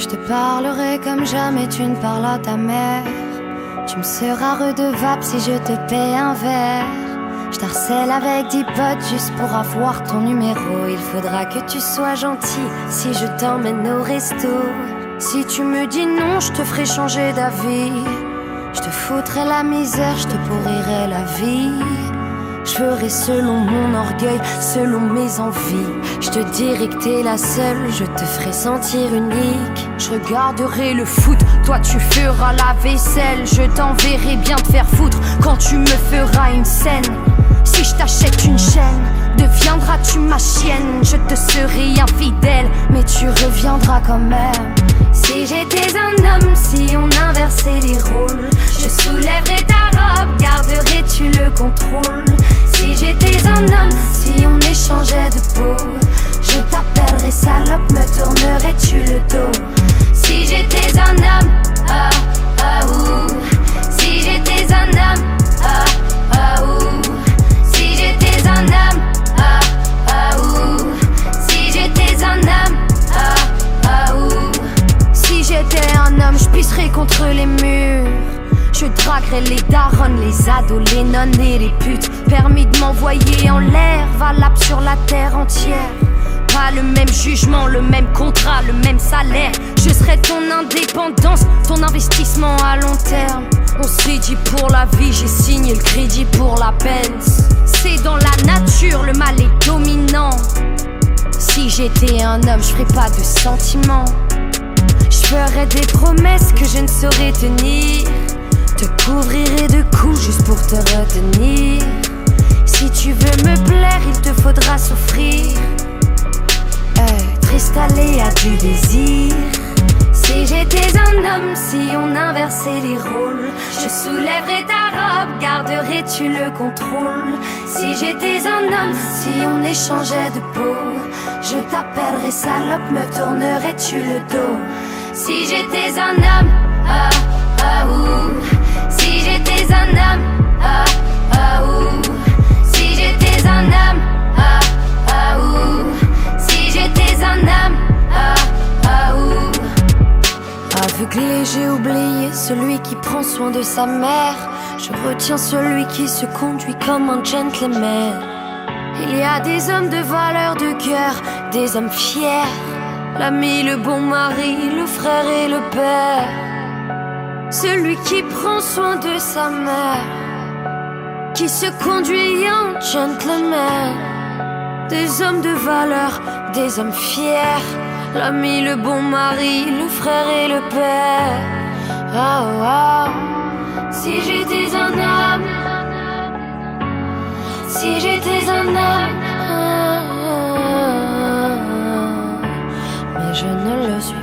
Je te parlerai comme jamais tu ne parles à ta mère. Tu me seras redevable si je te paie un verre. Je t'harcèle avec 10 potes juste pour avoir ton numéro. Il faudra que tu sois gentil si je t'emmène au resto. Si tu me dis non, je te ferai changer d'avis. Je te foutrai la misère, je te pourrirai la vie. Je ferai selon mon orgueil, selon mes envies. Je te dirai que t'es la seule, je te ferai sentir unique. Je regarderai le foot, toi tu feras la vaisselle. Je t'enverrai bien te faire foutre quand tu me feras une scène. Si je t'achète une chaîne, deviendras-tu ma chienne? Je te serai infidèle, mais tu reviendras quand même. Si j'étais un homme, si on inversait les rôles, je soulèverais ta robe, garderais-tu le contrôle? Si j'étais un homme, si on échangeait de peau, je t'appellerais salope, me tournerais-tu le dos? Si j'étais un homme, ah, ah, ouh. Si j'étais un homme, ah, ah, ouh. Si j'étais un homme, ah, ah, ouh. Si j'étais un homme, ah, ah, ouh. Si j'étais un homme, je pisserais contre les murs. Je draguerais les darons, les ados, les nonnes et les putes. Permis de m'envoyer en l'air, valable sur la terre entière. Pas le même jugement, le même contrat, le même salaire. Je serai ton indépendance, ton investissement à long terme. On s'est dit pour la vie, j'ai signé le crédit pour la peine. C'est dans la nature, le mal est dominant. Si j'étais un homme, je ferais pas de sentiments. Je ferais des promesses que je ne saurais tenir. Te couvrirai de coups juste pour te retenir. Si tu veux me plaire, il te faudra souffrir. Être installé à du désir. Si j'étais un homme, si on inversait les rôles, je soulèverais ta robe, garderais-tu le contrôle? Si j'étais un homme, si on échangeait de peau, je t'appellerais salope, me tournerais-tu le dos? Si j'étais un homme, ah, ah, ouh. Si j'étais un homme, ah, ah, ouh. Si j'étais un homme, ah, ah, ouh. Si j'étais un homme, ah, ah, ouh. Aveuglé, j'ai oublié celui qui prend soin de sa mère. Je retiens celui qui se conduit comme un gentleman. Il y a des hommes de valeur, de cœur, des hommes fiers. L'ami, le bon mari, le frère et le père. Celui qui prend soin de sa mère, qui se conduit en gentleman. Des hommes de valeur, des hommes fiers. L'ami, le bon mari, le frère et le père. Oh, oh. Si j'étais un homme, si j'étais un homme, mais je ne le suis